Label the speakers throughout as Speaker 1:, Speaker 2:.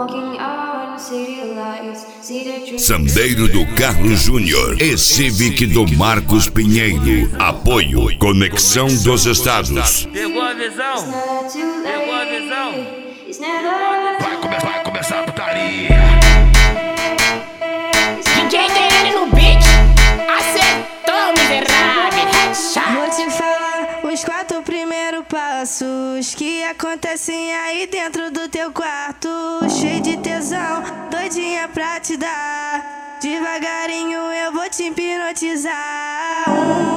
Speaker 1: Sandeiro do Carlos Júnior e Civic do Marcos Pinheiro. Apoio Conexão dos Estados.
Speaker 2: Pegou a visão? Pegou a visão?
Speaker 3: Vai começar a putaria.
Speaker 4: DJ DN no beat, acertou, miserável.
Speaker 5: Vou te falar os 4 primeiros passos que acontecem aí dentro do teu quarto. Cheio de tesão, doidinha pra te dar. Devagarinho eu vou te hipnotizar.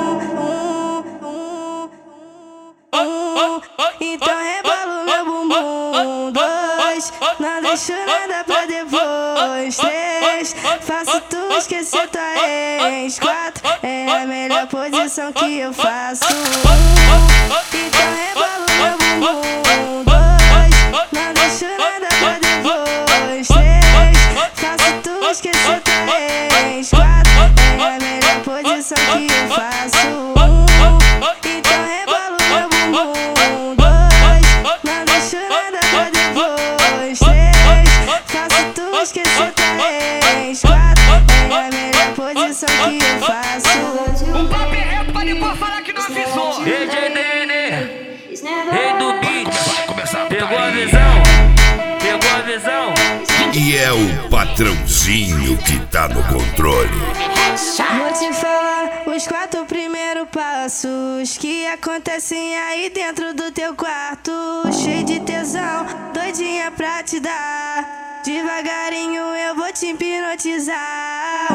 Speaker 5: Então rebola o meu bumbum. 2, não deixo nada pra depois. 3, faço tu esquecer tua ex. 4, é a melhor posição que eu faço. Então rebola o meu bumbum. 2, não deixo nada pra depois. 3, faço tu esquecer tua ex. 4, é a melhor posição que eu faço. Então rebola o meu bumbum. 2, não deixo nada pra depois. 3, faço tu esquecer tua ex. 4, é a melhor posição que eu faço.
Speaker 3: O papo é reto pra depois falar que não avisou.
Speaker 2: DJ DN, rei do beat.
Speaker 3: Vai começar a
Speaker 2: Pegou a
Speaker 3: putaria.
Speaker 2: visão? Pegou a visão?
Speaker 1: E é o patrãozinho que tá no controle.
Speaker 5: Vou te falar os 4 primeiros passos que acontecem aí dentro do teu quarto. Cheio de tesão, doidinha pra te dar. Devagarinho eu vou te hipnotizar.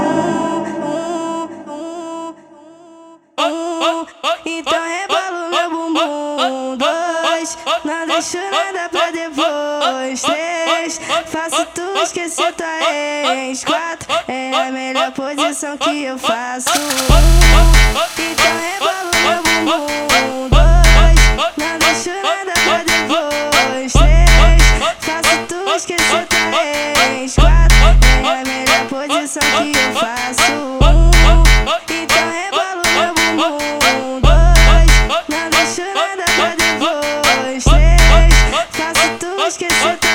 Speaker 5: Então rebola o meu bumbum. 2, não deixo nada pra depois. 3, faço tu esquecer tua ex. 4, é a melhor posição que eu faço. Então rebola o meu bumbum. 2, não deixo nada pra depois. 3, faço tu esquecer tua ex. 4, é a melhor posição que eu faço. Então rebola o meu bumbum. 2, não deixo nada pra depois. 3, faço tu esquecer tua